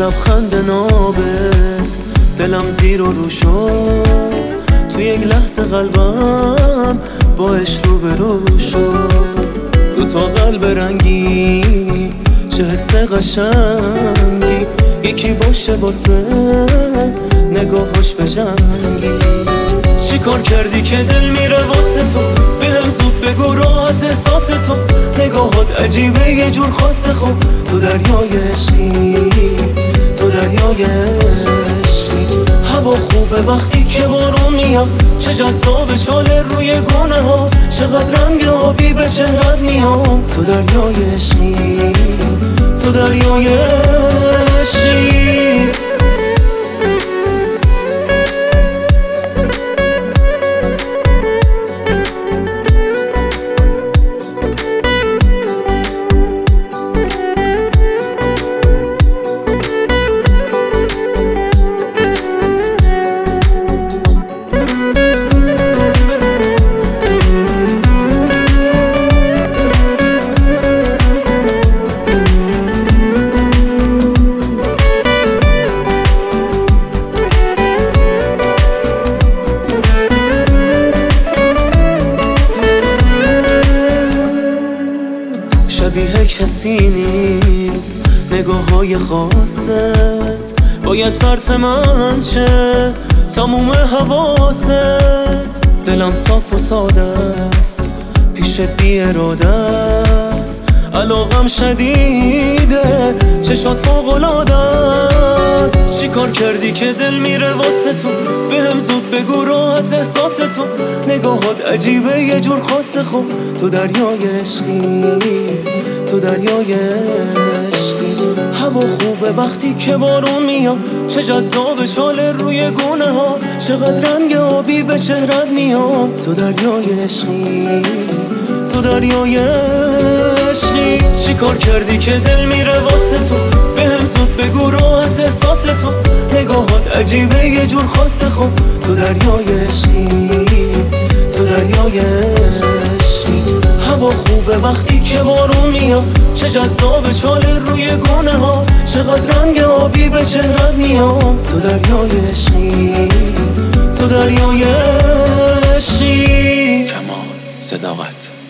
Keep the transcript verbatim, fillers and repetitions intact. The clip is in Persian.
لبخند نابت دلم زیر و رو شد، تو یک لحظه قلبم باش رو به رو شد. دو تا قلب رنگی چه حس قشنگی، یکی باشه واسه نگاهاش به جنگی. چی کار کردی که دل میره واسه تو، بهم زود بگو راحت احساس تو. نگاهات عجیبه یه جور خاصه، خب تو دریای عشقی، تو دریای عشقی. هوا خوبه وقتی که بارون میاد، چه جذاب چاله روی گونه ها، چقدر رنگ آبی به چهرت میاد. تو دریای عشقی، تو دریای عشقی. شبیه کسی نیست نگاه های خاصت، باید فرط من شه تموم حواست. دلم صاف و ساده است، پیش بی اراده است. علاقم شدیده، چشات فوق‌العاده است. چی کار کردی که دل میره واسه تو، بهم زود بگو راحت احساس تو. نگاهات عجیبه یه جور خاصه، خب تو دریای عشقی، تو دریای عشقی. هوا خوبه وقتی که بارون میاد، چه جذاب چاله روی گونه ها، چقدر رنگ آبی به چهرت میاد. تو دریای عشقی، تو دریای عشقی. چی کار کردی که دل میره واسه تو، بهم زود بگو راحت احساس تو. نگاهات عجیبه یه جور خاصه، خب تو دریای عشقی، تو دریای عشقی. هوا خوبه وقتی که بارون میاد، چه جذاب چاله روی گونه ها، چقدر رنگ آبی به چهرت میاد. تو دریای عشقی، تو دریای عشقی. کمال صداقت